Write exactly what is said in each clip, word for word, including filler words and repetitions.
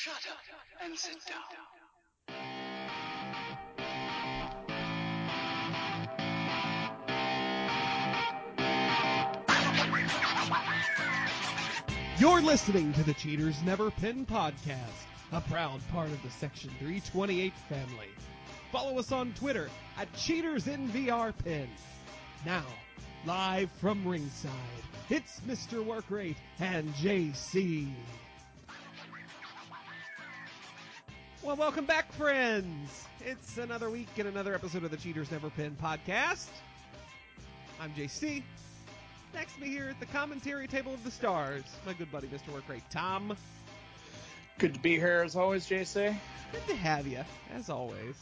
Shut up and sit down. You're listening to the Cheaters Never Pin podcast, a proud part of the Section three twenty-eight family. Follow us on Twitter at CheatersNVRPin. Now, live from ringside, it's Mister Workrate and J C. Well, welcome back, friends. It's another week and another episode of the Cheaters Never Pin podcast. I'm J C. Next to me here at the commentary table of the stars, my good buddy, Mister Workrate, Tom. Good to be here as always, J C. Good to have you, as always.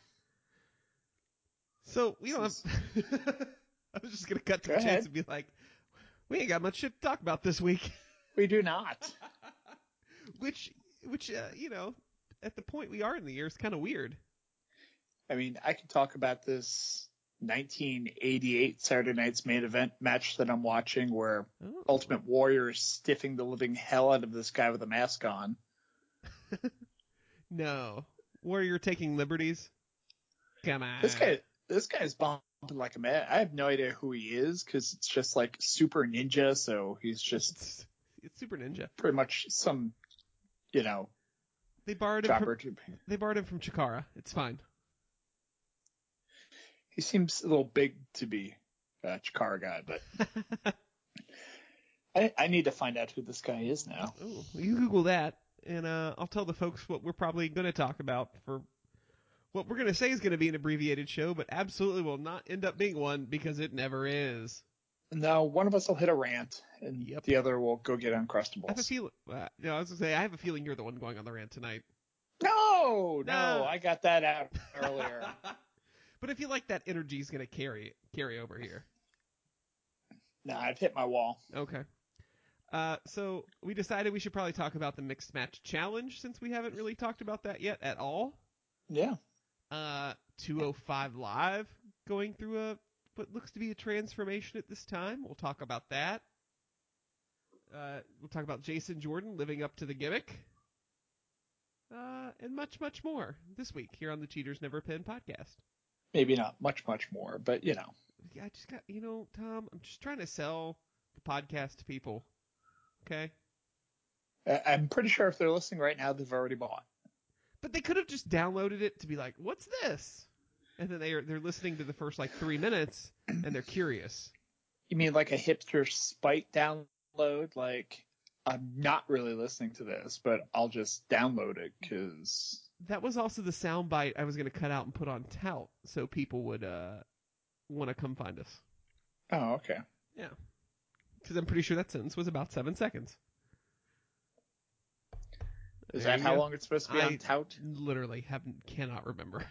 So, we don't have... I was just going to cut to Go the ahead. chance and be like, we ain't got much shit to talk about this week. We do not. which, which uh, you know, at the point we are in the year is kind of weird. I mean, I could talk about this nineteen eighty-eight Saturday Night's main event match that I'm watching where Oh. Ultimate Warrior is stiffing the living hell out of this guy with a mask on. No. Warrior taking liberties? Come on. This guy, this guy's bumping like a man. I have no idea who he is because it's just like Super Ninja, so he's just It's, it's Super Ninja. pretty much some, you know, They borrowed him jobber. from, they borrowed him from Chikara. It's fine. He seems a little big to be a Chikara guy, but I, I need to find out who this guy is now. Oh, you Google that, and uh, I'll tell the folks what we're probably going to talk about for what we're going to say is going to be an abbreviated show, but absolutely will not end up being one because it never is. No, one of us will hit a rant, and Yep. the other will go get I have a Uncrustables. feeling. Uh, no, I was going to say I have a feeling you're the one going on the rant tonight. No, no, No. I got that out earlier. But I feel like that energy is going to carry carry over here. No, I've hit my wall. Okay. Uh, so we decided we should probably talk about the mixed match challenge since we haven't really talked about that yet at all. Yeah. Uh, two oh five Live going through a what looks to be a transformation at this time. We'll talk about that. Uh, we'll talk about Jason Jordan living up to the gimmick. Uh, and much, much more this week here on the Cheaters Never Pin podcast. Maybe not much, much more, but you know. I just got, you know, Tom, I'm just trying to sell the podcast to people. Okay? I- I'm pretty sure if they're listening right now, they've already bought. But they could have just downloaded it to be like, what's this? And then they are, they're listening to the first like three minutes and they're curious. You mean like a hipster spite download? Like, I'm not really listening to this, but I'll just download it because... That was also the soundbite I was going to cut out and put on tout so people would uh, want to come find us. Oh, okay. Yeah. Because I'm pretty sure that sentence was about seven seconds. Is There that you how go. long it's supposed to be I on tout? literally haven't, cannot remember.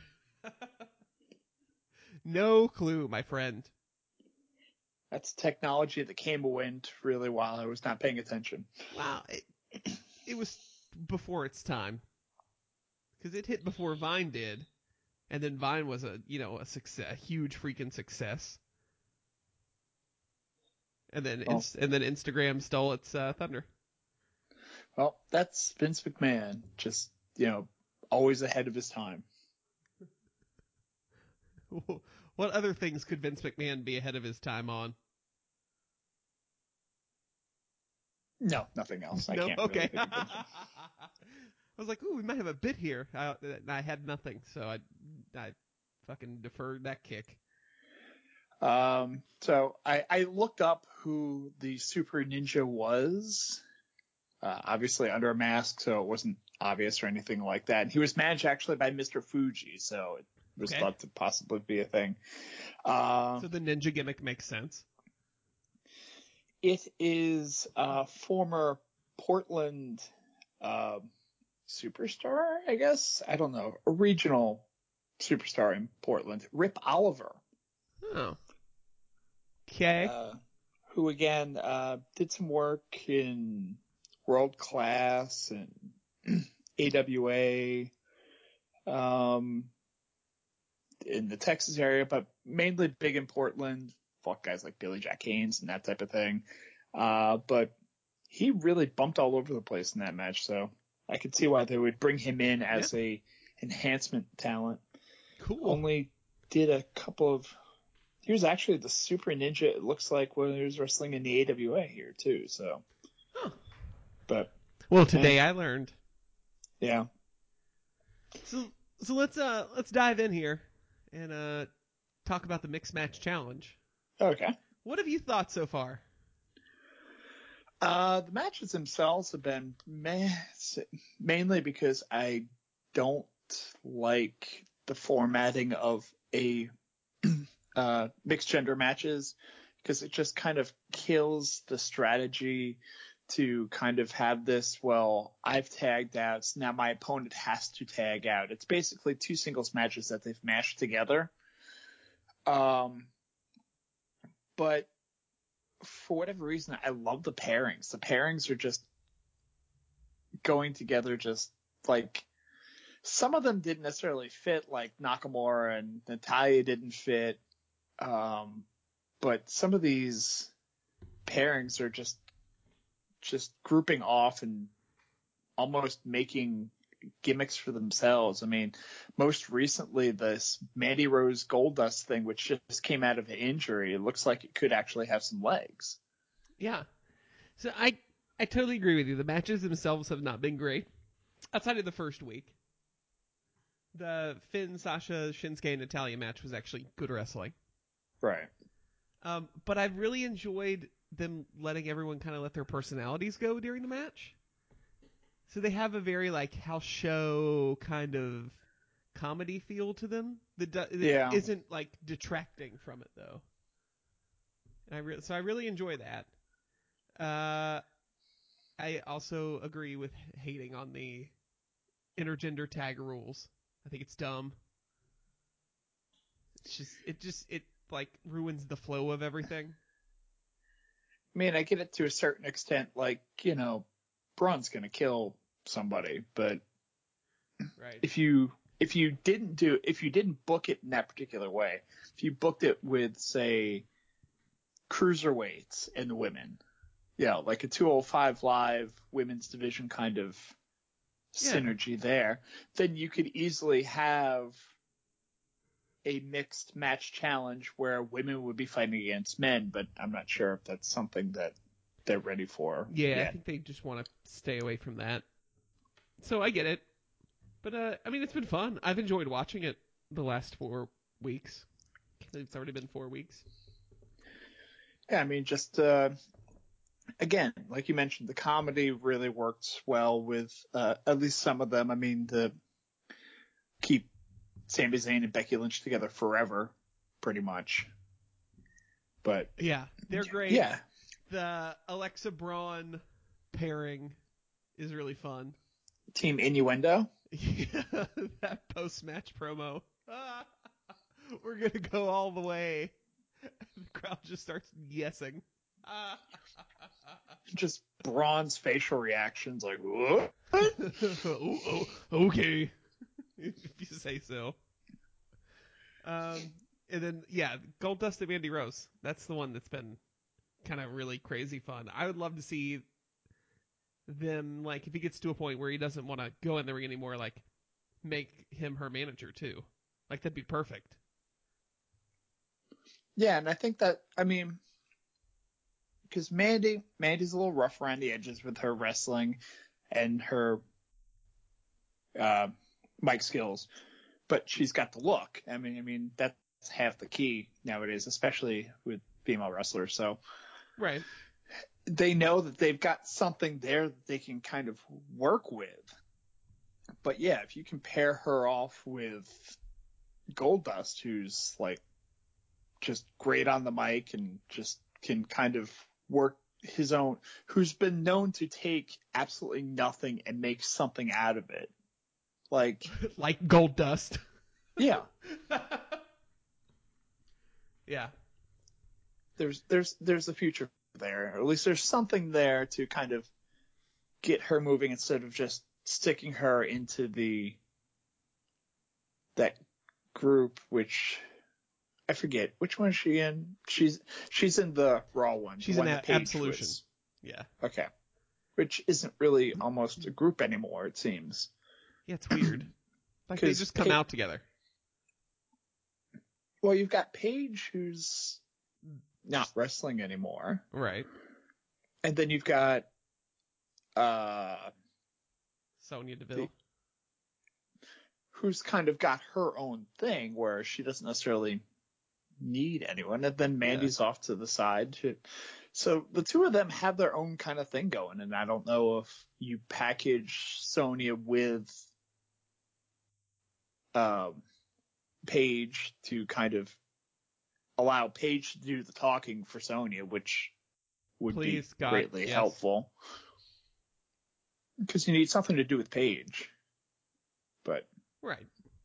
No clue, my friend. That's technology that came and went really while I was not paying attention. Well, it, it was before its time. Because it hit before Vine did. And then Vine was a, you know, a success, a huge freaking success. And then, Oh. inst- and then Instagram stole its uh, thunder. Well, that's Vince McMahon, just, you know, always ahead of his time. What other things could Vince McMahon be ahead of his time on? No, nothing else. I No? can't Okay. really think of it. I was like, ooh, we might have a bit here. I, and I had nothing, so I, I fucking deferred that kick. Um, so I, I looked up who the Super Ninja was. Uh, obviously under a mask, so it wasn't obvious or anything like that. And he was managed actually by Mister Fuji, so it was Okay. thought to possibly be a thing. Uh, So the ninja gimmick makes sense. it is a former Portland uh, superstar, I guess. I don't know. A regional superstar in Portland. Rip Oliver. Oh. Okay. Uh, who again uh, did some work in World Class and A W A um, in the Texas area, but mainly big in Portland. Fought guys like Billy Jack Haynes and that type of thing. Uh, but he really bumped all over the place in that match, so I could see why they would bring him in as yeah. a enhancement talent. Cool. Only did a couple of. He was actually the Super Ninja. It looks like when he was wrestling in the A W A here too. So. Huh. But. Well, today and, I learned. Yeah. So so let's uh let's dive in here and uh talk about the mixed match challenge. Okay. What have you thought so far? Uh, the matches themselves have been meh, mainly because I don't like the formatting of a uh, mixed gender matches because it just kind of kills the strategy to kind of have this, well, I've tagged out, so now my opponent has to tag out. It's basically two singles matches that they've mashed together. Um, but for whatever reason, I love the pairings. The pairings are just going together just like some of them didn't necessarily fit, like Nakamura and Natalya didn't fit. Um, but some of these pairings are just just grouping off and almost making gimmicks for themselves. I mean, most recently this Mandy Rose Goldust thing, which just came out of an injury, it looks like it could actually have some legs. Yeah. So I I totally agree with you. The matches themselves have not been great outside of the first week. The Finn, Sasha, Shinsuke, and Natalya match was actually good wrestling. Right. Um, but I've really enjoyed them letting everyone kind of let their personalities go during the match. So they have a very like house show kind of comedy feel to them that, do, that yeah. isn't like detracting from it though. And I re- so I really enjoy that. Uh, I also agree with hating on the intergender tag rules. I think it's dumb. It's just it just it like ruins the flow of everything. I mean, I get it to a certain extent. Like, you know, Braun's gonna kill somebody, but right. if you if you didn't do if you didn't book it in that particular way, if you booked it with say cruiserweights and the women, yeah, like a two oh five Live women's division kind of yeah. synergy there, then you could easily have a mixed match challenge where women would be fighting against men, but I'm not sure if that's something that they're ready for. Yeah, yet. I think they just want to stay away from that. So I get it. But, uh, I mean, it's been fun. I've enjoyed watching it the last four weeks. It's already been four weeks. Yeah, I mean, just, uh, again, like you mentioned, the comedy really works well with uh, at least some of them. I mean, the keep Sami Zayn and Becky Lynch together forever, pretty much. But yeah, they're great. Yeah. The Alexa Braun pairing is really fun. Team Innuendo. Yeah, that post-match promo. Ah, we're going to go all the way. The crowd just starts yesing. Ah. Just Braun's facial reactions like, what? oh, oh, okay. If you say so. Um, and then, yeah, Goldust and Mandy Rose. That's the one that's been kind of really crazy fun. I would love to see them, like, if he gets to a point where he doesn't want to go in the ring anymore, like, make him her manager, too. Like, that'd be perfect. Yeah, and I think that, I mean, because Mandy, Mandy's a little rough around the edges with her wrestling and her uh, mic skills, but she's got the look. I mean, I mean that's half the key nowadays, especially with female wrestlers. So right, they know that they've got something there that they can kind of work with. But yeah, if you compare her off with Goldust, who's like just great on the mic and just can kind of work his own, who's been known to take absolutely nothing and make something out of it. Like, like Goldust. Yeah. yeah. There's, there's, there's a future there. Or at least there's something there to kind of get her moving instead of just sticking her into the, that group, which I forget which one is she in. She's she's in the Raw one. She's the in one a- that Paige Absolution. was. Yeah. Okay. which isn't really almost a group anymore, it seems. Yeah, it's weird. Like they just come Pa- out together. Well, you've got Paige, who's not wrestling anymore. Right. And then you've got uh, Sonya Deville. The, who's kind of got her own thing where she doesn't necessarily need anyone. And then Mandy's yeah. off to the side. To, so the two of them have their own kind of thing going. And I don't know if you package Sonya with um, Paige to kind of allow Paige to do the talking for Sonya, which would Please, be God, greatly yes. helpful. Because you need something to do with Paige. But right.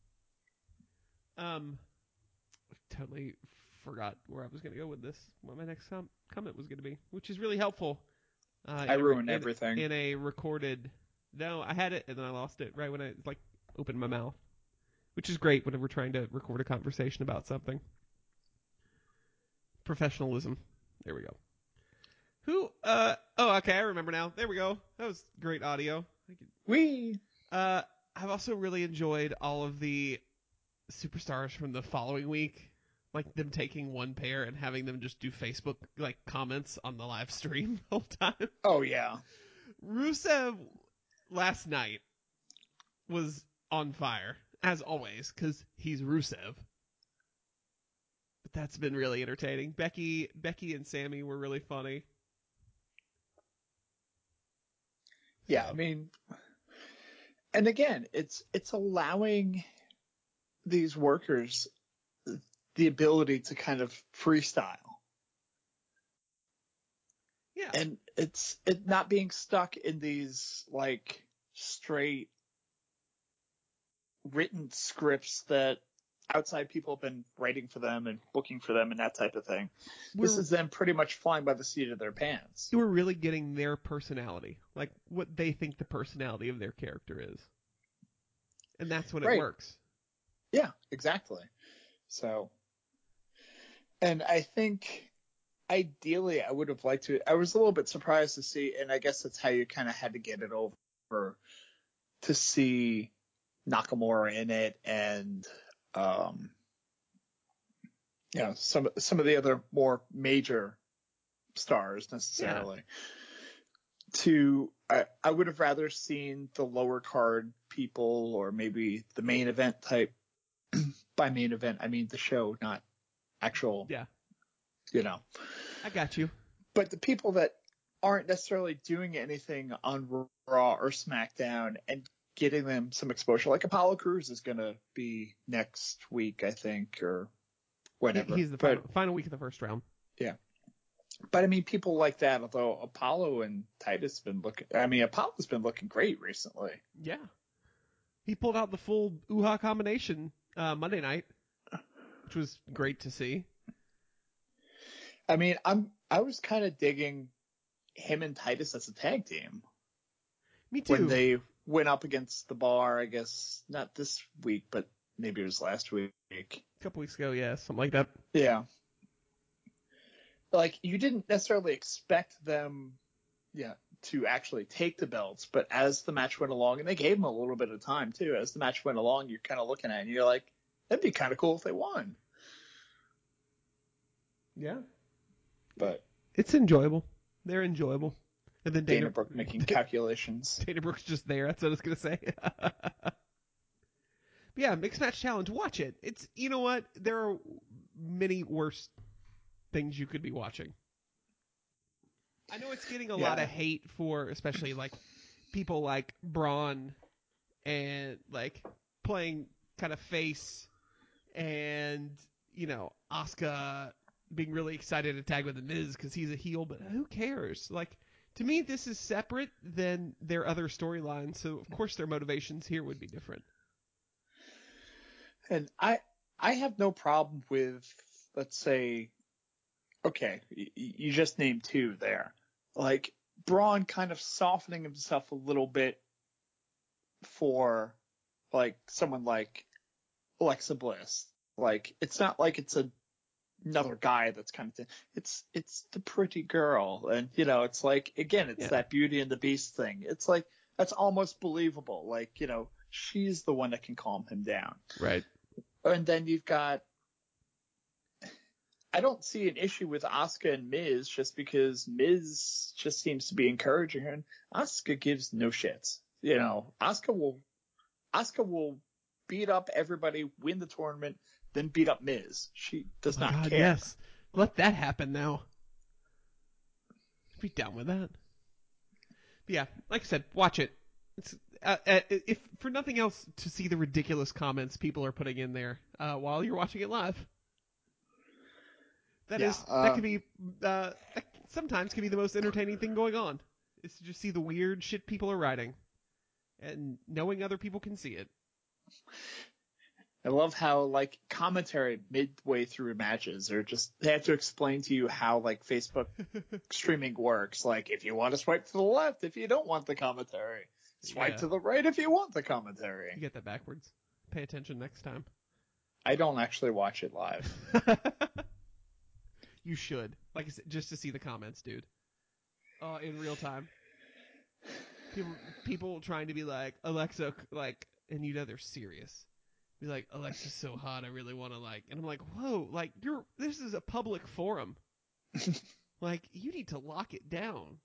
Um, totally forgot where I was going to go with this. What my next com- comment was going to be, which is really helpful. Uh, I ruined a, everything in, in a recorded. No, I had it and then I lost it right when I like opened my mouth, which is great whenever we're trying to record a conversation about something. Professionalism. There we go. Who? Uh. Oh, okay. I remember now. There we go. That was great audio. We. Uh. I've also really enjoyed all of the superstars from the following week, like them taking one pair and having them just do Facebook like comments on the live stream the whole time. Oh yeah. Rusev last night was on fire as always because he's Rusev. But that's been really entertaining. Becky, Becky and Sammy were really funny. Yeah, I mean, and again, it's it's allowing these workers the ability to kind of freestyle. Yeah. And it's it not being stuck in these like straight written scripts that outside people have been writing for them and booking for them and that type of thing. We're, this is them pretty much flying by the seat of their pants. We're really getting their personality, like what they think the personality of their character is. And that's when right. it works. Yeah, exactly. So, and I think ideally I would have liked to, I was a little bit surprised to see, and I guess that's how you kind of had to get it over, to see Nakamura in it and, um, you know, some, some of the other more major stars necessarily. Yeah. To, I, I would have rather seen the lower card people or maybe the main event type. By main event, I mean the show, not actual, yeah. you know. I got you. But the people that aren't necessarily doing anything on Raw or SmackDown and getting them some exposure, like Apollo Crews is going to be next week, I think, or whatever. He's the but, final, final week of the first round. Yeah. But I mean, people like that, although Apollo and Titus have been looking, I mean, Apollo's been looking great recently. Yeah. He pulled out the full U H A combination uh, Monday night, which was great to see. I mean, I'm, I was kind of digging him and Titus as a tag team. Me too. When they went up against the Bar, I guess, not this week, but maybe it was last week. A couple weeks ago, yeah, something like that. Yeah. Like, you didn't necessarily expect them, yeah, to actually take the belts, but as the match went along, and they gave them a little bit of time, too, as the match went along, you're kind of looking at it, and you're like, that'd be kind of cool if they won. Yeah. But it's enjoyable. They're enjoyable. And then Dana, Dana Brooke making calculations. Dana Brooke's just there. That's what I was going to say. But yeah, Mixed Match Challenge. Watch it. It's, you know what? There are many worse things you could be watching. I know it's getting a yeah. lot of hate for, especially like people like Braun and like playing kind of face and, you know, Asuka being really excited to tag with the Miz because he's a heel, but who cares? Like, to me, this is separate than their other storylines, so of course their motivations here would be different. And I, I have no problem with, let's say, okay, y- you just named two there. Like, Braun kind of softening himself a little bit for, like, someone like Alexa Bliss. Like, it's not like it's a another guy that's kind of, it's, it's the pretty girl. And, you know, it's like, again, it's Yeah. that Beauty and the Beast thing. It's like, that's almost believable. Like, you know, she's the one that can calm him down. Right. And then you've got, I don't see an issue with Asuka and Miz just because Miz just seems to be encouraging her, and Asuka gives no shits. You know, Asuka will, Asuka will beat up everybody, win the tournament, then beat up Miz. She does Oh my not God, care. yes. Let that happen now. Be down with that. But yeah, like I said, watch it. It's, uh, uh, if for nothing else, to see the ridiculous comments people are putting in there uh, while you're watching it live. That Yeah, is uh, that can be uh, that sometimes can be the most entertaining thing going on. Is to just see the weird shit people are writing, and knowing other people can see it. I love how like commentary midway through matches are just they have to explain to you how like Facebook streaming works. Like if you want to swipe to the left, if you don't want the commentary, swipe Yeah. to the right if you want the commentary. You get that backwards. Pay attention next time. I don't actually watch it live. You should, like I said, just to see the comments, dude. Oh, in real time. People, people trying to be like Alexa, like, and you know they're serious. Be like, Alexa's so hot, I really want to like, and I'm like, whoa, like you're, this is a public forum. Like you need to lock it down.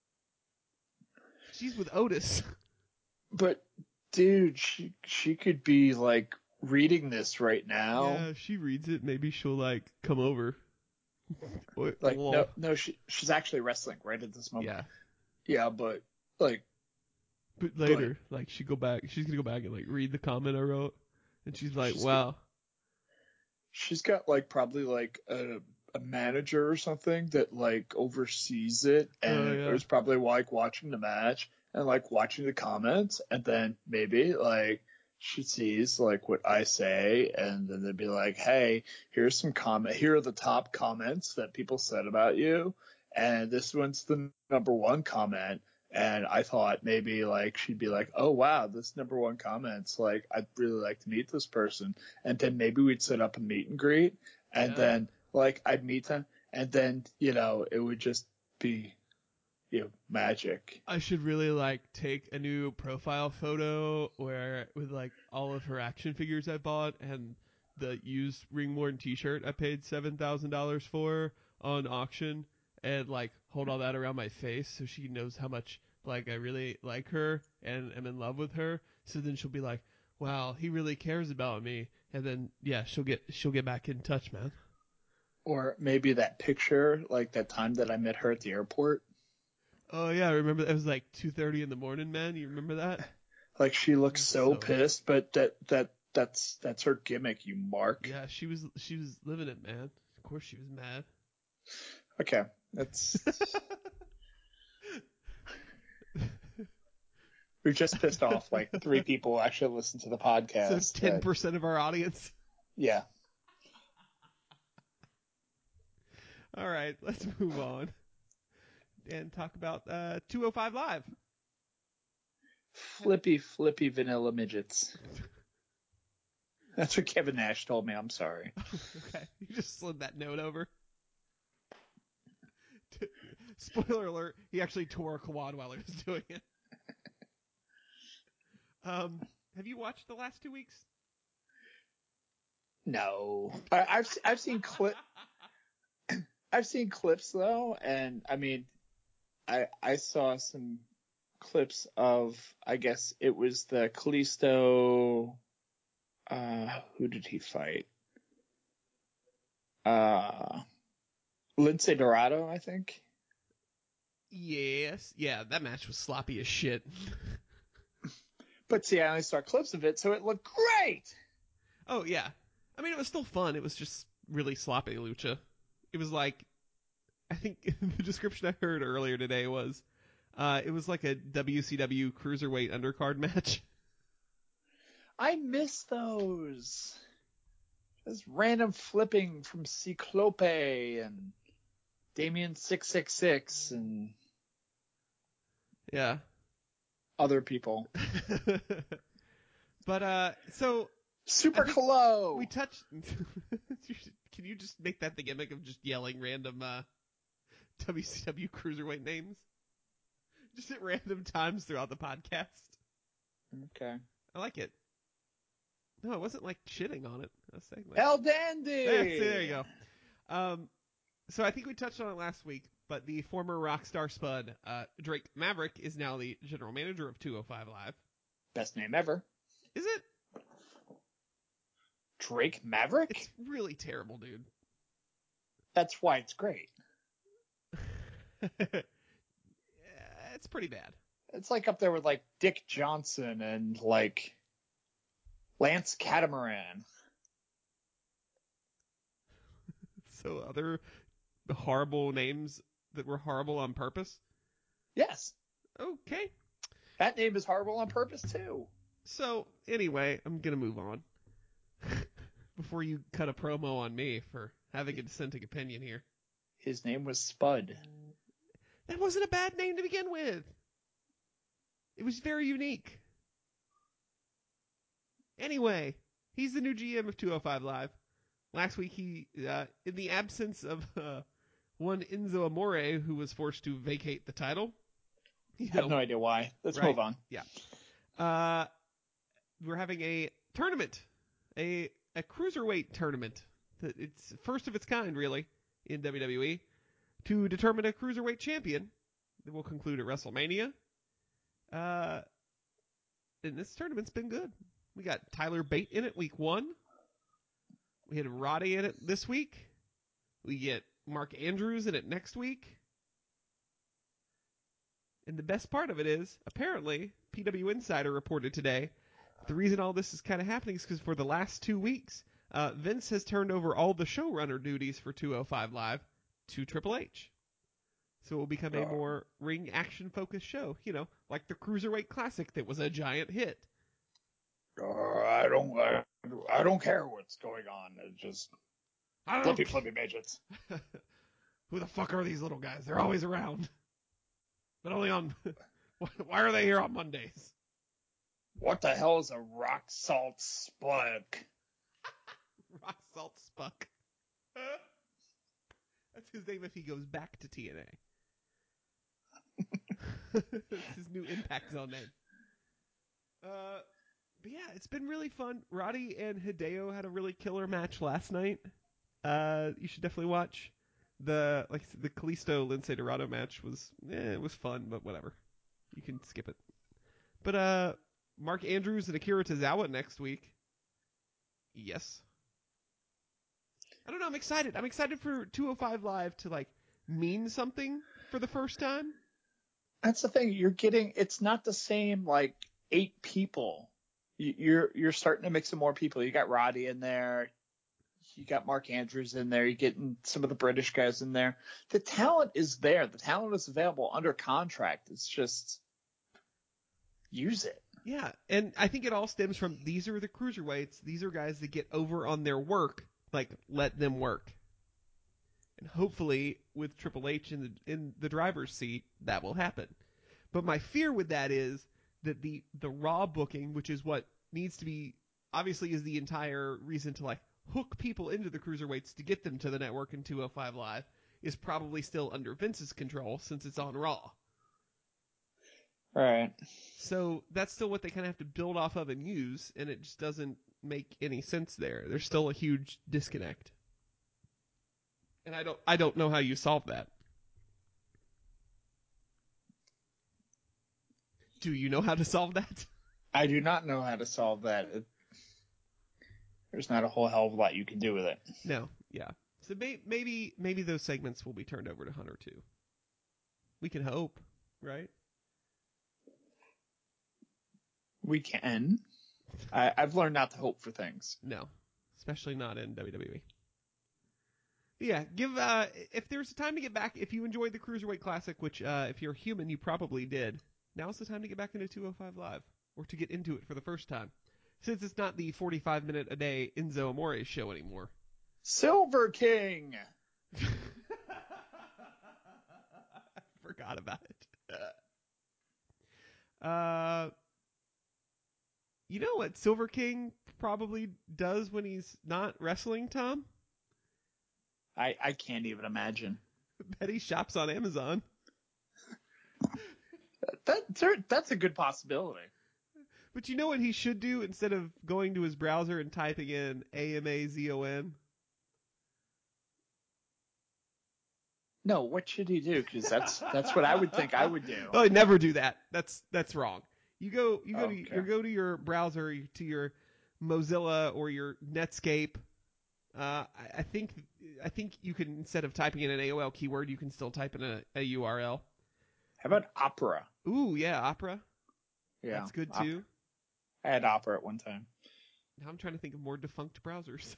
She's with Otis. But dude, she she could be like reading this right now. Yeah, if she reads it, maybe she'll like come over. Like Lol. no no she she's actually wrestling right at this moment. Yeah. Yeah, but like But later, like she go back, she's gonna go back and like read the comment I wrote, and she's like, She's "Wow." she's got like probably like a a manager or something that like oversees it, and Oh, yeah. it was probably like watching the match and like watching the comments, and then maybe like she sees like what I say, and then they'd be like, hey, here's some comment, here are the top comments that people said about you, and this one's the number one comment. And I thought maybe like she'd be like, oh wow, this number one comment's like, I'd really like to meet this person. And then maybe we'd set up a meet and greet, and Yeah. then like I'd meet them, and then you know it would just be, you know, magic. I should really like take a new profile photo where with like all of her action figures I bought and the used ring worn T-shirt I paid seven thousand dollars for on auction, and like hold all that around my face so she knows how much like I really like her and am in love with her. So then she'll be like, "Wow, he really cares about me," and then yeah, she'll get she'll get back in touch, man. Or maybe that picture, like that time that I met her at the airport. Oh yeah, I remember it was like two thirty in the morning, man. You remember that? Like she looks so, So- pissed, but that that that's that's her gimmick, you mark. Yeah, she was she was living it, man. Of course she was mad. Okay, that's we just pissed off like three people who actually listen to the podcast. So ten but- percent of our audience. Yeah. All right, let's move on and talk about uh, two oh five Live. Flippy, flippy vanilla midgets. That's what Kevin Nash told me. I'm sorry. Okay, you just slid that note over. Spoiler alert: he actually tore a quad while he was doing it. Um, have you watched the last two weeks? No, I, I've I've seen clip. I've seen clips though, and I mean, I I saw some clips of, I guess it was the Kalisto. Uh, who did he fight? Uh, Lince Dorado, I think. Yes. Yeah, that match was sloppy as shit. But see, I only saw clips of it, so it looked great. Oh yeah, I mean it was still fun. It was just really sloppy, lucha. It was like, I think the description I heard earlier today was, uh, it was like a W C W cruiserweight undercard match. I miss those. Just random flipping from Cyclope and Damien six six six and Yeah. other people. But uh, so Super I think Colo. we touched. Can you just make that the gimmick of just yelling random uh, W C W cruiserweight names? Just at random times throughout the podcast. Okay. I like it. No, I wasn't like shitting on it. I was saying like, El Dandy! There, see, there you go. Um, so I think we touched on it last week, but the former Rockstar Spud, uh, Drake Maverick, is now the general manager of two oh five Live. Best name ever. Is it? Drake Maverick? It's really terrible, dude. That's why it's great. Yeah, it's pretty bad. It's like up there with like Dick Johnson and like Lance Catamaran. So other horrible names that were horrible on purpose? Yes. Okay. That name is horrible on purpose too. So anyway, I'm going to move on. Before you cut a promo on me for having a dissenting opinion here. His name was Spud. That wasn't a bad name to begin with. It was very unique. Anyway, he's the new G M of two oh five Live. Last week, he, uh, in the absence of uh, one Enzo Amore, who was forced to vacate the title. I have no idea why. Let's right? move on. Yeah. Uh, we're having a tournament, a a cruiserweight tournament. It's first of its kind, really, in W W E, to determine a cruiserweight champion. That will conclude at WrestleMania. Uh, and this tournament's been good. We got Tyler Bate in it week one. We had Roddy in it this week. We get Mark Andrews in it next week. And the best part of it is, apparently, P W Insider reported today, the reason all this is kind of happening is because for the last two weeks, uh, Vince has turned over all the showrunner duties for two oh five Live to Triple H. So it will become a more ring action focused show, you know, like the Cruiserweight Classic that was a giant hit. Uh, I don't, I, I don't care what's going on. It's just I flippy, don't flippy midgets. Who the fuck are these little guys? They're always around, but only on. Why are they here on Mondays? What the hell is a rock salt spud? Rock Salt Spuck. That's his name if he goes back to T N A. That's his new Impact Zone name. Uh, but yeah, it's been really fun. Roddy and Hideo had a really killer match last night. Uh, you should definitely watch. The like the Kalisto Lince Dorado match was eh, it was fun, but whatever. You can skip it. But uh, Mark Andrews and Akira Tozawa next week. Yes. I don't know. I'm excited. I'm excited for two oh five Live to like mean something for the first time. That's the thing. You're getting. It's not the same like eight people. You- You're you're starting to mix in more people. You got Roddy in there. You got Mark Andrews in there. You're getting some of the British guys in there. The talent is there. The talent is available under contract. It's just use it. Yeah, and I think it all stems from these are the cruiserweights. These are guys that get over on their work. Like, let them work. And hopefully, with Triple H in the in the driver's seat, that will happen. But my fear with that is that the the Raw booking, which is what needs to be, obviously is the entire reason to like hook people into the cruiserweights to get them to the network in two oh five Live, is probably still under Vince's control since it's on Raw. Right. So that's still what they kind of have to build off of and use, and it just doesn't make any sense there. There's still a huge disconnect. And I don't I don't know how you solve that. Do you know how to solve that? I do not know how to solve that. It, there's not a whole hell of a lot you can do with it. No, yeah. So may, maybe maybe those segments will be turned over to Hunter too. We can hope, right? We can. I, I've learned not to hope for things. No, especially not in W W E. Yeah, give uh, if there's a time to get back, if you enjoyed the Cruiserweight Classic, which uh, if you're human, you probably did, now's the time to get back into two oh five Live, or to get into it for the first time, since it's not the forty-five minute a day Enzo Amore show anymore. Silver King! I forgot about it. Uh, you know what Silver King probably does when he's not wrestling, Tom? I, I can't even imagine. Bet he shops on Amazon. That that's a good possibility. But you know what he should do instead of going to his browser and typing in A M A Z O N? No, what should he do? Because that's that's what I would think I would do. Oh, never do that. That's that's wrong. You go you go Oh, to okay. you go to your browser, to your Mozilla or your Netscape. Uh, I, I think I think you can, instead of typing in an A O L keyword, you can still type in a, a U R L. How about Opera? Ooh, yeah, Opera. Yeah, That's good Opera. too. I had Opera at one time. Now I'm trying to think of more defunct browsers.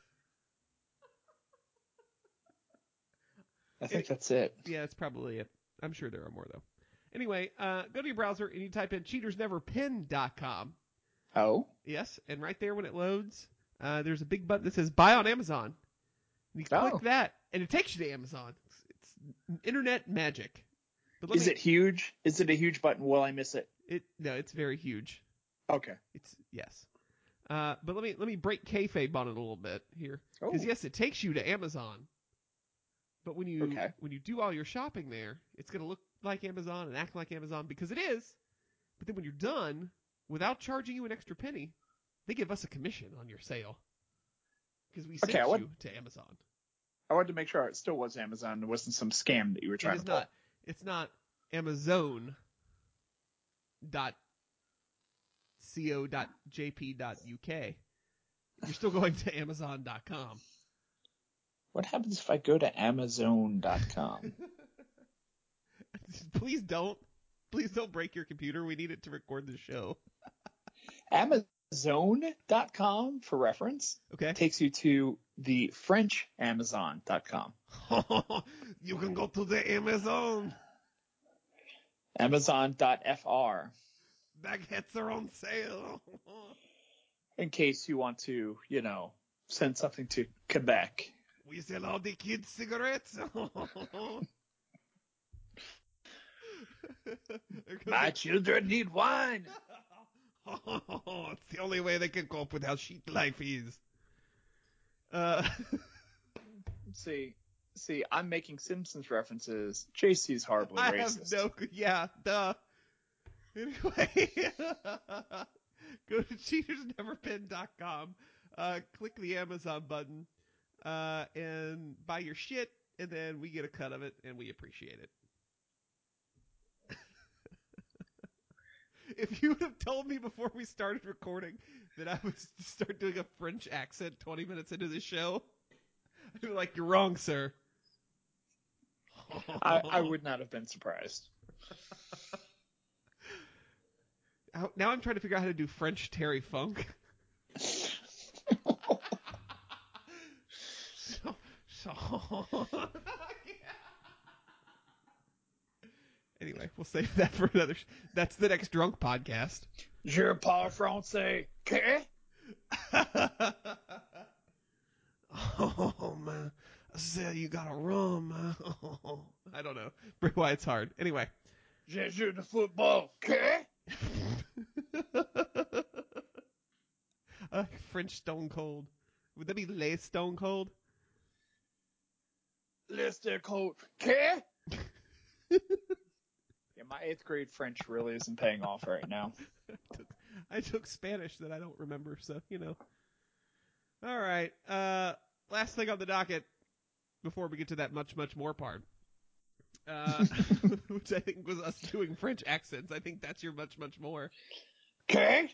I think It- that's it. Yeah, that's probably it. I'm sure there are more though. Anyway, uh, go to your browser and you type in cheaters never pin dot com. Oh, Yes, and right there when it loads, uh, there's a big button that says buy on Amazon. And you click Oh. that, and it takes you to Amazon. It's, it's internet magic. But let is me, it huge? Is it a huge button? Will I miss it? It no, it's very huge. Okay. It's yes. Uh, but let me let me break kayfabe on it a little bit here, because Oh. yes, it takes you to Amazon. But when you Okay. when you do all your shopping there, it's going to look like Amazon and act like Amazon, because it is. But then when you're done, without charging you an extra penny, they give us a commission on your sale, because we sent Okay, I would- you to Amazon. I wanted to make sure it still was Amazon. It wasn't some scam that you were It trying is to pull. not. It's not Amazon dot co dot jp dot uk. You're still going to Amazon dot com. What happens if I go to Amazon dot com? Please don't. Please don't break your computer. We need it to record the show. Amazon dot com, for reference, Okay. takes you to the French Amazon dot com. You can go to the Amazon. Amazon dot F R, Baguettes are on sale. in case you want to, you know, send something to Quebec. We sell all the kids cigarettes. My children need wine. It's the only way they can cope with how shit life is. Uh, See, see, I'm making Simpsons references. J C's horribly I racist. have no, yeah, duh. Anyway, go to cheaters never pin dot com, uh, click the Amazon button, uh, and buy your shit, and then we get a cut of it, and we appreciate it. If you would have told me before we started recording that I would start doing a French accent twenty minutes into the show, I'd be like, you're wrong, sir. I, I would not have been surprised. Now I'm trying to figure out how to do French Terry Funk. so, so... Anyway, we'll save that for another. Sh- That's the next drunk podcast. Je parle français. Que? Oh man, I said you got a rum. Man. Oh, I don't know. Bray Wyatt's hard. Anyway. Je joue de football. Que? uh, French Stone Cold. Would that be Les Stone Cold? Lester Cold. Que? Yeah, my eighth grade French really isn't paying off right now. I, took, I took Spanish that I don't remember, so, you know. All right. Uh, last thing on the docket before we get to that much, much more part, uh, which I think was us doing French accents. I think that's your much, much more. Okay.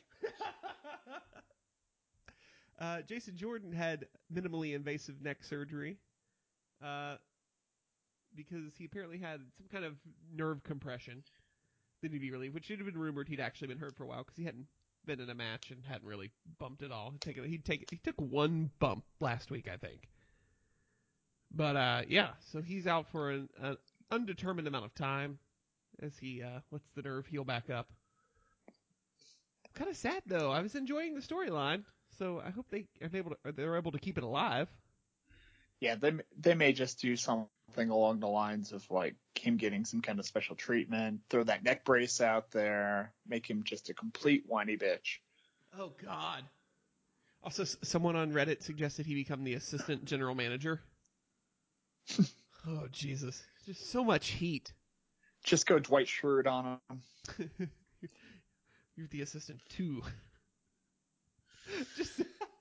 uh, Jason Jordan had minimally invasive neck surgery uh, because he apparently had some kind of nerve compression that needed to be relieved, which had been rumored he'd actually been hurt for a while because he hadn't been in a match and hadn't really bumped at all. He'd taken, he'd take, he took one bump last week, I think. But, uh, yeah, so he's out for an, an undetermined amount of time as he uh, lets the nerve heal back up. Kind of sad, though. I was enjoying the storyline, so I hope they are able to, they're able to keep it alive. Yeah, they they may just do something along the lines of like him getting some kind of special treatment, throw that neck brace out there, make him just a complete whiny bitch. Oh, God. Also, s- someone on Reddit suggested he become the assistant general manager. Oh, Jesus. Just so much heat. Just go Dwight Schrute on him. You're the assistant, too. Just...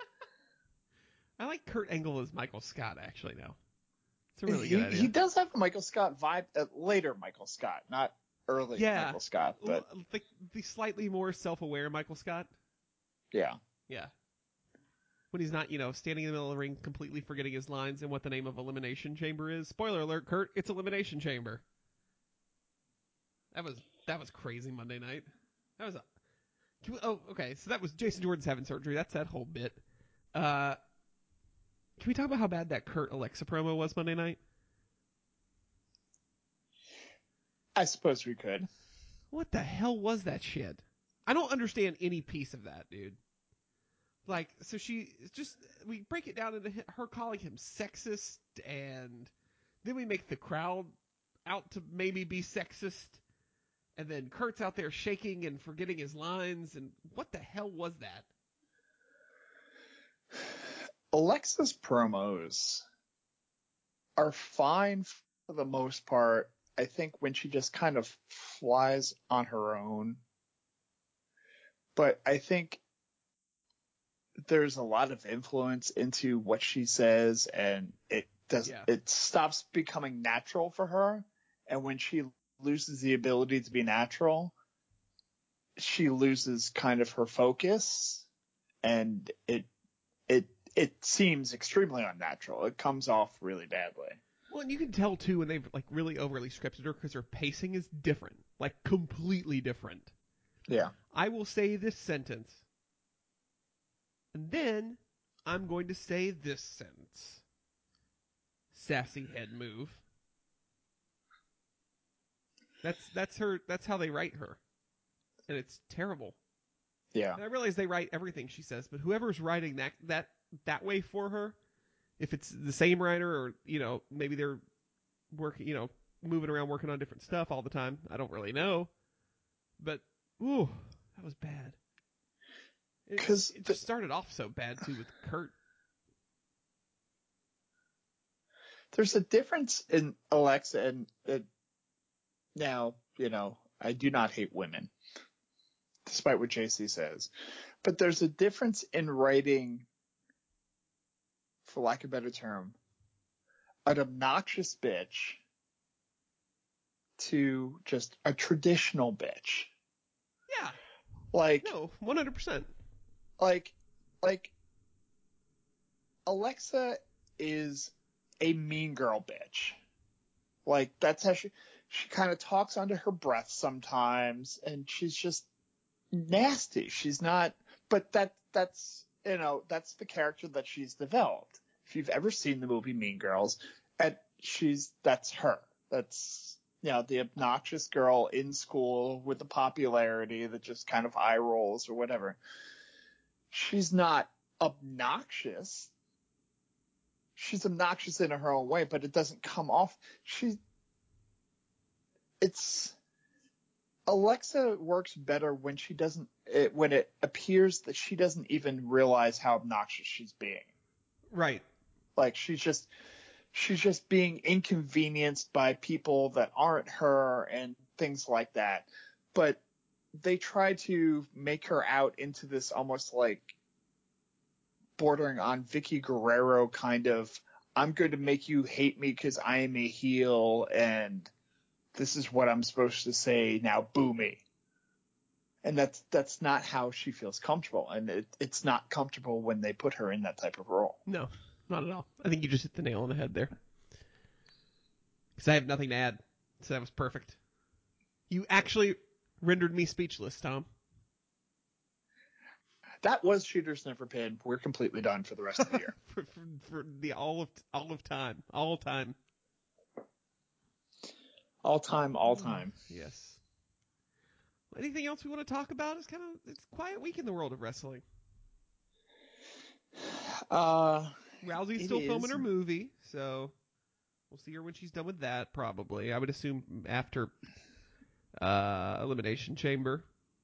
I like Kurt Angle as Michael Scott, actually, now. It's a really he, good idea. He does have a Michael Scott vibe. Uh, later Michael Scott, not early yeah. Michael Scott. But the, the slightly more self-aware Michael Scott. Yeah. Yeah. When he's not, you know, standing in the middle of the ring, completely forgetting his lines and what the name of Elimination Chamber is. Spoiler alert, Kurt, it's Elimination Chamber. That was that was crazy Monday night. That was a... Can we, oh, okay, so that was Jason Jordan's having surgery. That's that whole bit. Uh, can we talk about how bad that Kurt Alexa promo was Monday night? I suppose we could. What the hell was that shit? I don't understand any piece of that, dude. Like, so she just, we break it down into her calling him sexist, and then we make the crowd out to maybe be sexist, and then Kurt's out there shaking and forgetting his lines, and what the hell was that? Alexa's promos are fine for the most part. I think when she just kind of flies on her own. But I think there's a lot of influence into what she says, and it does Yeah. it stops becoming natural for her. And when she loses the ability to be natural, she loses kind of her focus, and it it it seems extremely unnatural. It comes off really badly. Well, and you can tell too when they've like really overly scripted her because her pacing is different, like completely different. Yeah. I will say this sentence, and then I'm going to say this sentence. Sassy head move. That's that's her. That's how they write her, and it's terrible. Yeah. And I realize they write everything she says, but whoever's writing that that that way for her, if it's the same writer or you know maybe they're working, you know, moving around working on different stuff all the time. I don't really know, but ooh, that was bad. Because it, it just started off so bad too with Kurt. There's a difference in Alexa, and uh, now you know I do not hate women, despite what J C says, but there's a difference in writing, for lack of a better term, an obnoxious bitch to just a traditional bitch. Yeah. Like no, one hundred percent. Like, like Alexa is a mean girl bitch. Like that's how she she kind of talks under her breath sometimes, and she's just nasty. She's not, but that that's you know that's the character that she's developed. If you've ever seen the movie Mean Girls, and she's that's her. That's you know the obnoxious girl in school with the popularity that just kind of eye rolls or whatever. She's not obnoxious. She's obnoxious in her own way, but it doesn't come off. She, it's Alexa works better when she doesn't. It, when it appears that she doesn't even realize how obnoxious she's being. Right. Like she's just she's just being inconvenienced by people that aren't her and things like that. But they try to make her out into this almost like bordering on Vicky Guerrero kind of, I'm going to make you hate me because I am a heel and this is what I'm supposed to say, now boo me. And that's that's not how she feels comfortable, and it, it's not comfortable when they put her in that type of role. No, not at all. I think you just hit the nail on the head there. Because I have nothing to add, so that was perfect. You actually rendered me speechless, Tom. That was Cheaters Never Pin. We're completely done for the rest of the year. for, for, for the all of all of time, all time, all time, all time. Yes. Anything else we want to talk about? It's kind of it's a quiet week in the world of wrestling. Uh, Rousey's still is. filming her movie, so we'll see her when she's done with that. Probably, I would assume after uh, Elimination Chamber.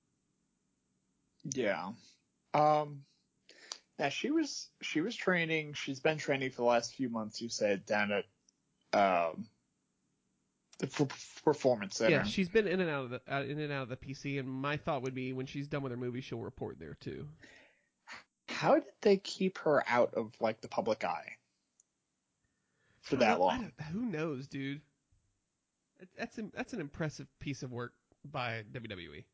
Yeah. Um, now she was she was training. She's been training for the last few months. You said down at um, the f- performance center. Yeah, she's been in and out of the uh, in and out of the P C, and my thought would be when she's done with her movie, she'll report there too. How did they keep her out of like the public eye for that know, long? Who knows, dude? That's an, that's an impressive piece of work by W W E.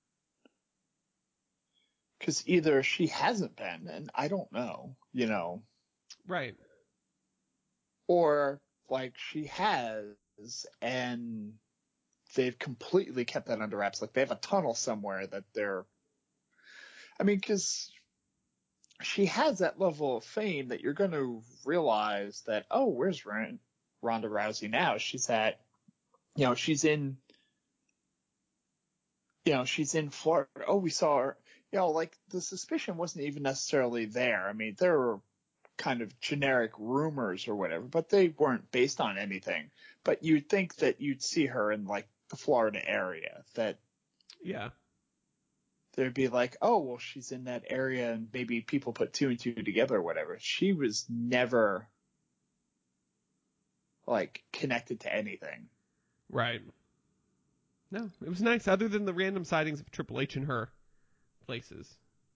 Because either she hasn't been, and I don't know, you know, right, or like she has, and they've completely kept that under wraps. Like they have a tunnel somewhere that they're. I mean, because she has that level of fame that you're going to realize that, oh, where's Ronda Rousey now? She's at, you know, she's in, you know, she's in Florida. Oh, we saw her. You know, like the suspicion wasn't even necessarily there. I mean, there were kind of generic rumors or whatever, but they weren't based on anything. But you'd think that you'd see her in like the Florida area, that yeah, there'd be like, oh, well, she's in that area, and maybe people put two and two together or whatever. She was never like connected to anything. right. No, it was nice. Other than the random sightings of Triple H and her places,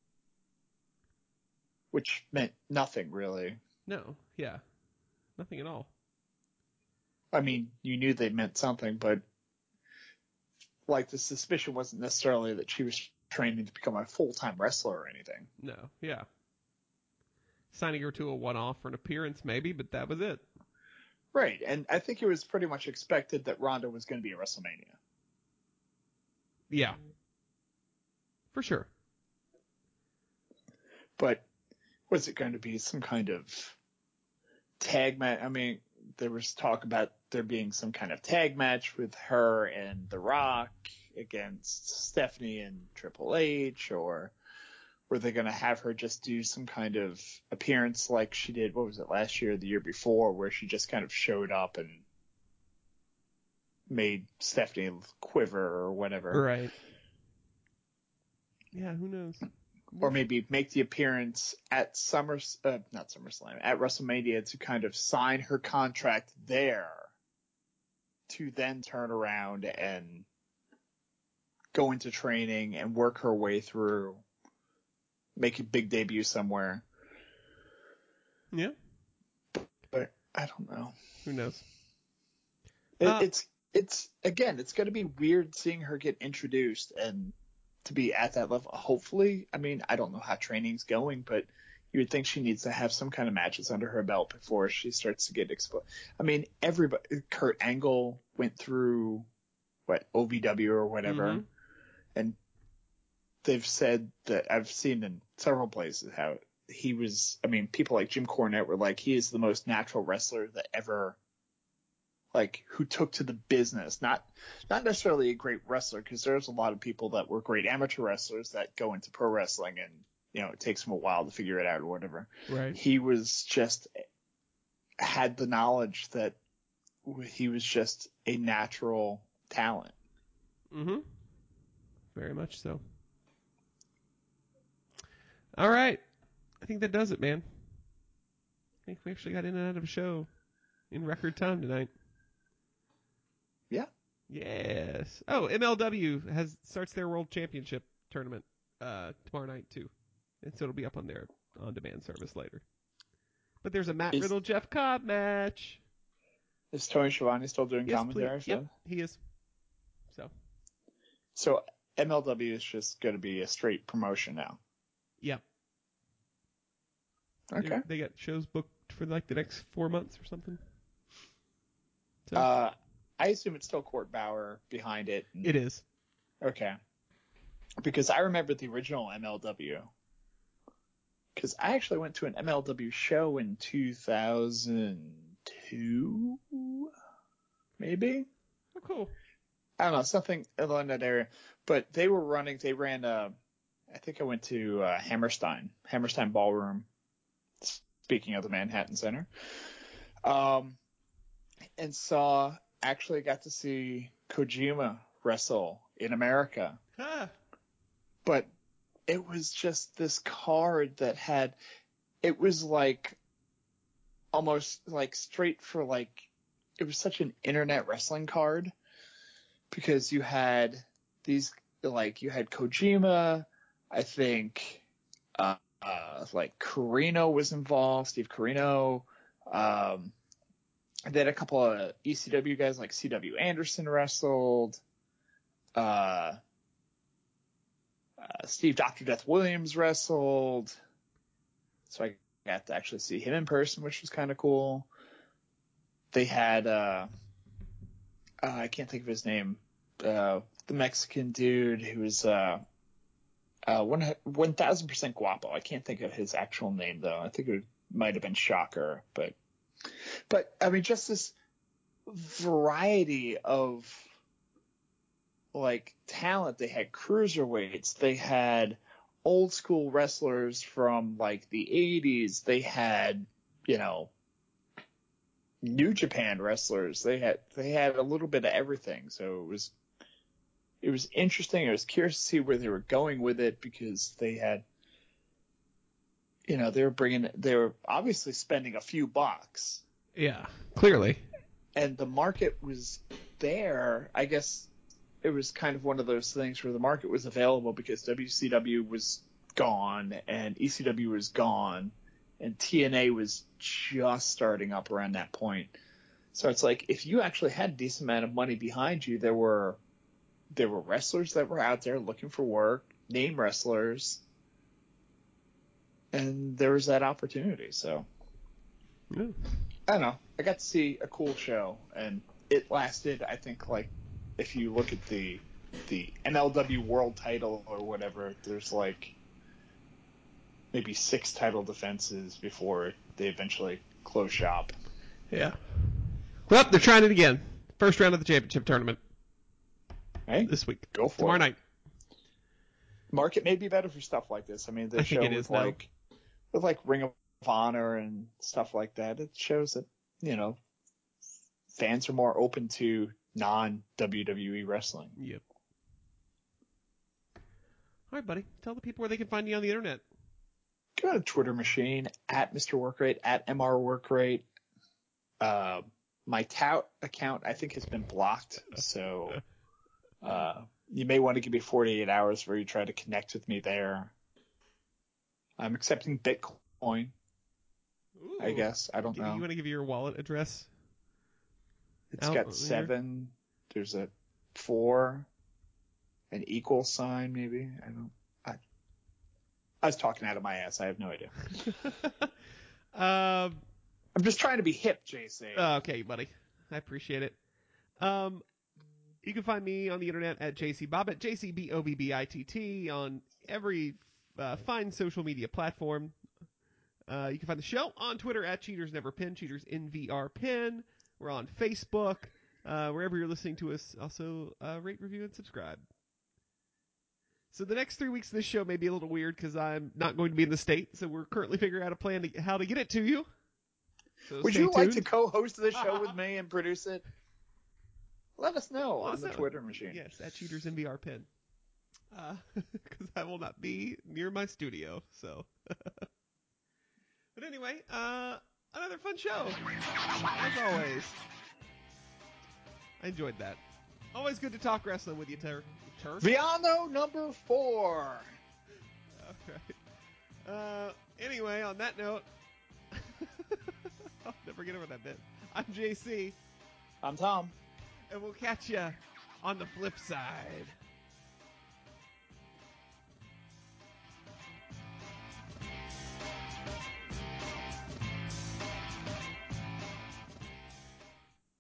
Which meant nothing really. no, yeah, nothing at all. I mean, you knew they meant something, but like the suspicion wasn't necessarily that she was training to become a full-time wrestler or anything. No, yeah. Signing her to a one-off for an appearance, maybe, but that was it. Right, and I think it was pretty much expected that Ronda was going to be at WrestleMania. Yeah, for sure. But was it going to be some kind of tag match? I mean, there was talk about there being some kind of tag match with her and The Rock against Stephanie and Triple H, or were they going to have her just do some kind of appearance like she did, what was it, last year or the year before, where she just kind of showed up and made Stephanie quiver or whatever. Right. Yeah, who knows? Or maybe make the appearance at Summer, uh, not SummerSlam, at WrestleMania to kind of sign her contract there, to then turn around and go into training and work her way through, make a big debut somewhere. Yeah. But I don't know. Who knows? It, Uh, it's, it's, again, it's going to be weird seeing her get introduced and to be at that level. Hopefully, I mean, I don't know how training's going, but you would think she needs to have some kind of matches under her belt before she starts to get exposed. I mean, everybody, Kurt Angle went through, what, O V W or whatever, mm-hmm. and they've said that, I've seen in several places how he was, I mean, people like Jim Cornette were like, he is the most natural wrestler that ever, like, who took to the business, not not necessarily a great wrestler, because there's a lot of people that were great amateur wrestlers that go into pro wrestling and, you know, it takes them a while to figure it out or whatever. Right. He was just, had the knowledge that he was just a natural talent. Mm-hmm. Very much so. All right. I think that does it, man. I think we actually got in and out of a show in record time tonight. Yeah. Yes. Oh, M L W has starts their World Championship tournament uh, tomorrow night too, and so it'll be up on their on-demand service later. But there's a Matt Is, Riddle Jeff Cobb match. Is Tony Schiavone still doing Yes, commentary? please. Yep, he is. So. So M L W is just going to be a straight promotion now. Yep. Okay. They're, they got shows booked for like the next four months or something. So. Uh, I assume it's still Court Bauer behind it. And, it is. Okay. Because I remember the original M L W. Because I actually went to an M L W show in two thousand two, maybe? Oh, cool. I don't know, something along that area. But they were running, they ran, uh, I think I went to uh, Hammerstein, Hammerstein Ballroom, speaking of the Manhattan Center. Um, and saw, actually got to see Kojima wrestle in America. Ah. But it was just this card that had, it was like almost like straight for like it was such an internet wrestling card because you had these, like, you had Kojima, I think, uh, uh like Carino was involved, Steve Carino, um, they had a couple of E C W guys like C W Anderson wrestled, uh, uh Steve Doctor Death Williams wrestled, so I got to actually see him in person, which was kind of cool. They had, uh, uh, I can't think of his name, uh, the Mexican dude who was, uh, uh, one, one thousand percent Guapo. I can't think of his actual name though. I think it might have been Shocker, but, but I mean, just this variety of like talent. They had cruiserweights. They had old school wrestlers from like the eighties. They had, you know, New Japan wrestlers. They had they had a little bit of everything. So it was it was interesting. I was curious to see where they were going with it because they had, you know, they were bringing they were obviously spending a few bucks. Yeah, clearly. And the market was there. I guess it was kind of one of those things where the market was available because W C W was gone and E C W was gone. And T N A was just starting up around that point. So it's like if you actually had a decent amount of money behind you, there were there were wrestlers that were out there looking for work, name wrestlers, and there was that opportunity. So yeah. I don't know. I got to see a cool show, and it lasted, I think, like if you look at the the M L W World Title or whatever, there's like maybe six title defenses before they eventually close shop. Yeah. Well, they're trying it again. First round of the championship tournament. Hey, this week. Go for Tomorrow it. night. Market may be better for stuff like this. I mean, the I show think it with is now. like with like Ring of Honor and stuff like that, it shows that, you know, fans are more open to non-W W E wrestling. Yep. All right, buddy. Tell the people where they can find you on the internet. Go to Twitter machine at Mister Workrate, at M R Workrate. Uh, my tout account, I think, has been blocked, so uh, you may want to give me forty-eight hours where you try to connect with me there. I'm accepting Bitcoin, Ooh. I guess. I don't you, know. You want to give your wallet address? It's out got here? seven. There's a four, an equal sign, maybe. I don't. I, I was talking out of my ass. I have no idea. um. I'm just trying to be hip, J C. Uh, okay, buddy. I appreciate it. Um, you can find me on the internet at J C Bobbitt, J C B O B B I T T, on every uh, fine social media platform. Uh, you can find the show on Twitter at Cheaters Never Pin, Cheaters N V R Pin. We're on Facebook. Uh, wherever you're listening to us, also uh, rate, review, and subscribe. So the next three weeks of this show may be a little weird because I'm not going to be in the state, so we're currently figuring out a plan to how to get it to you. So Would stay you tuned. like to co-host the show with me and produce it? Let us know Let on us the know. Twitter machine. Yes, at Cheaters N V R Pin. Because uh, I will not be near my studio. So, but anyway, uh, another fun show. As always, I enjoyed that. Always good to talk wrestling with you, Ter. Ter? Viano number four. Okay. Uh, anyway, on that note, I'll never get over that bit. I'm J C. I'm Tom. And we'll catch you on the flip side.